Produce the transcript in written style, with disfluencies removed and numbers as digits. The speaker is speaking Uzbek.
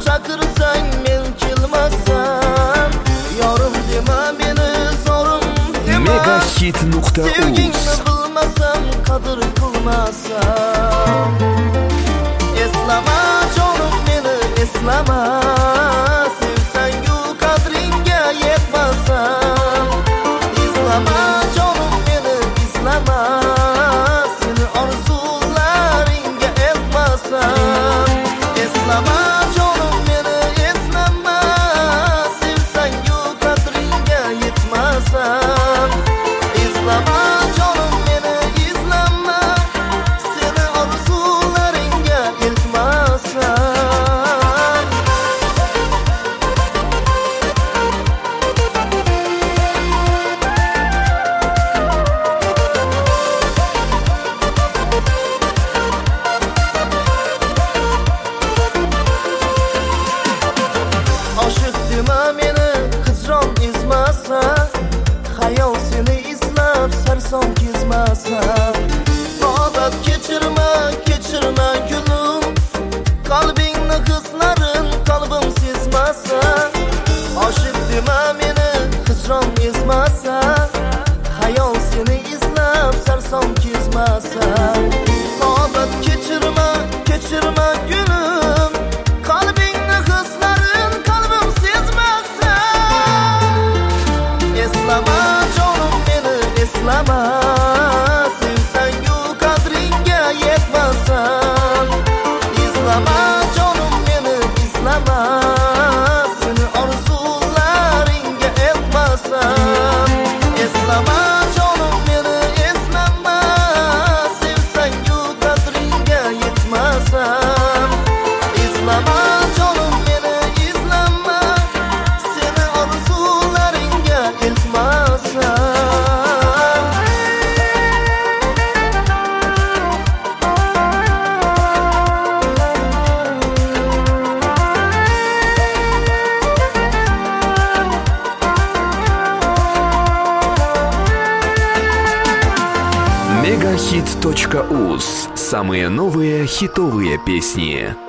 chaqirsang men kelmasam. Yorim dema meni, zorim dema. Megahit.uz. Sevgingni bilmasam, qadr qilmasam. Eslama jonim meni, eslama. Sevsang-u qadringga yetmasam. Eslama jonim meni, eslama. Seni orzularingga eltmasam. Eslama jonim meni, eslama. Sevsang-u qadringga yetmasam. Eslama jonim meni, eslama. Seni orzularingga eltmasam. Oshiq dema meni, hijron ezmasa. Xayol seni izlab sarson kezmasa. Odat kechirma, kechirma gulim. Qalbingni hislarin qalbim sezmasa. Oshiq dema meni, hijron ezmasa. Xayol seni izlab sarson kezmasa. Odat kechirma, kechirma gulim. Qalbingni hislarin qalbim sezmasa. Eslama jonim meni, eslama. Sevsang-u qadringga yetmasam. Eslama jonim meni, eslama. Seni orzularingga eltmasam. Eslama jonim meni, eslama. Sevsang-u qadringga yetmasam. Eslama jonim meni, eslama. Seni orzularingga eltmasam. Megahit.uz. Самые новые хитовые песни.